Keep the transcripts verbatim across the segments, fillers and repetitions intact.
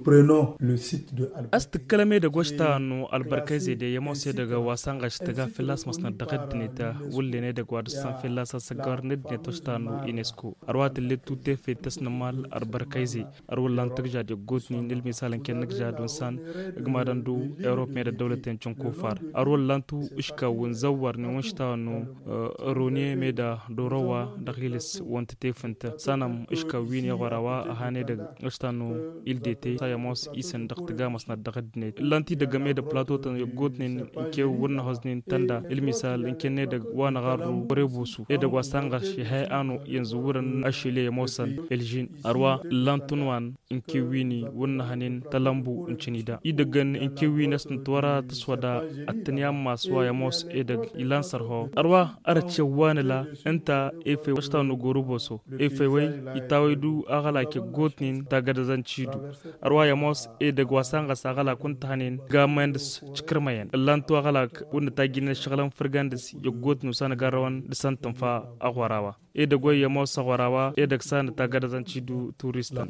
prenons le site de Ast kalame da gosta no albarkaze da yamo sai daga wasan gashi daga filas masna daga dineta wulle ne daga wasan filas sagar ne ne tosta no UNESCO arwat le tutte fetas namal albarkaze arwallan tagja da gotni nil misalan ken nagja don san gmadan do Europe me da dawlatin chunko far arwallan tu iska won zawar ne wonsta no roniye me da dorowa da gilis wonta tefanta sanam iska wini warawa hane da wonsta no ildete sayamos isen daqtiga masna daqadne lanti daga me da plateau tan gotnin ke wurna hosnin tanda ilmisal inkenne da wana garu rebusu e da wasanga shi hay anu yanzu wuran ashile mosan eljin arwa lantunwan inke wini wurna hanin talambu inchinida i dagan inke winas ntwara taswada atnya maswa ya mos e dag ilansar ho arwa arche wanala enta efe wasta no goruboso efe way itawaidu agala ke gotnin tagada zanchidu arwa ya mos e dag wasanga sagala kunta hanin gamands chikrmayan lantu agala wunda tagina shagalan firgandis ya gotnu sana garawan disantan fa agwarawa e da goy ya mos agwarawa e dag sana tagada zanchidu turistan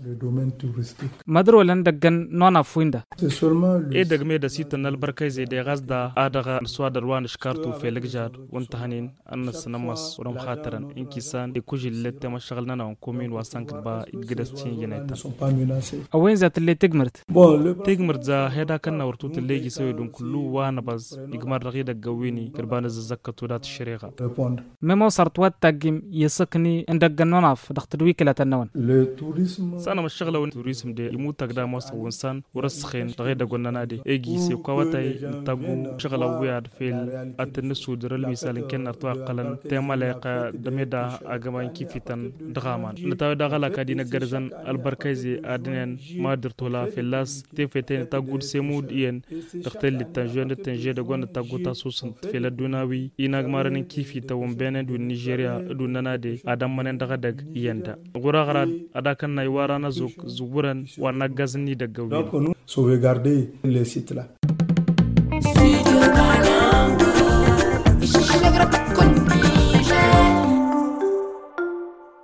madro lan dagan nona fuinda e dag me da sitan albarkay zai da gazda adaga swadar wan shkartu felegjad wanta hanin annas namas wuram khataran inkisan e kujil lette mashagalna na komin wasank ba idgidastin yanayta awen zat le tigmert tigmert za heda kan nawrtu tillegi sawi dun kullu wana baz igmar raqida gawini kirbana zakatu dat shariqa memo sartwat tagim yasakni indagan nonaf daqtdwi kala tanawan le tourisme sana mashagala wan tourisme de imu tagda mos wonsan ورسخين غير دغنا نادي ايجي كواتاي تاغو شغل وياد فيل اتنسو درل مثال كن ارتوا قلن تمالق دميدا اغمان كيفيتن دغامان نتاو دغلا كدينا غرزن البركايزي ادنن ما درتولا في اللاس تفتين تاغود سيمود ين تختل التنجون تنجي دغون تاغو تاسوس في الدناوي ينغمارن كيفيتا ومبن دو نيجيريا دو نانادي ادم من دغا دغ يندا غورا غراد ادا كان ناي ورانا زوك زورن وانا غزني دغوي sauvegarder les sites là. Studio Banangu,